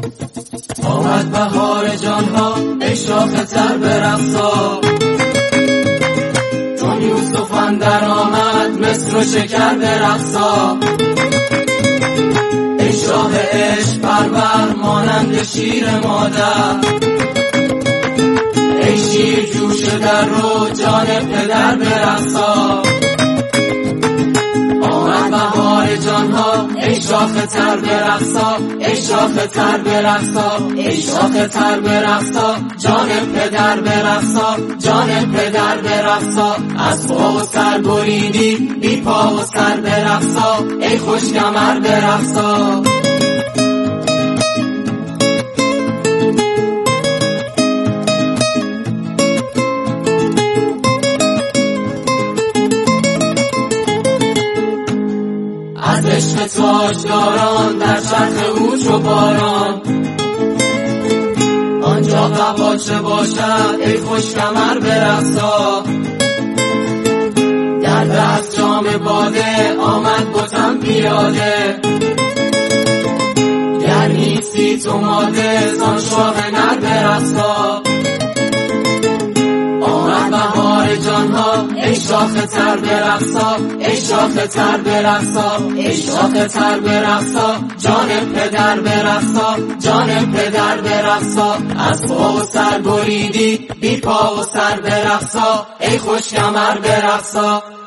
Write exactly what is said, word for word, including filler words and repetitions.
آمد بهار جانها ای شاخ تر برقصا، چون یوسف اندر آمد مصر و شکر برقصا. ای شاه عشق پرور مانند شیر مادر، ای شیر جوش در رو جان پدر برقصا. آمد بهار جانها ای شاخ تر برقصا، ای شاخ تر برقصا، ای شاخ تر برقصا، جان پدر برقصا، جان پدر برقصا. از پا و سر بریدی بی پا و سر برقصا، ای خوش کمر برقصا. از عشق تاجداران در چرخ او چو باران، آنجا قبا چه باشد ای خوش کمر برقصا. در دست جام باده آمد بتم پیاده، گر نیستی تو ماده زان شاه نر برقصا. آمد بهار جانها ای شاخ تر برقصا، ای شاخ تر برقصا، ای شاخ تر برقصا، جان پدر برقصا، جان پدر برقصا. از پا و سر بریدی بی پا و سر برقصا، ای خوش کمر برقصا.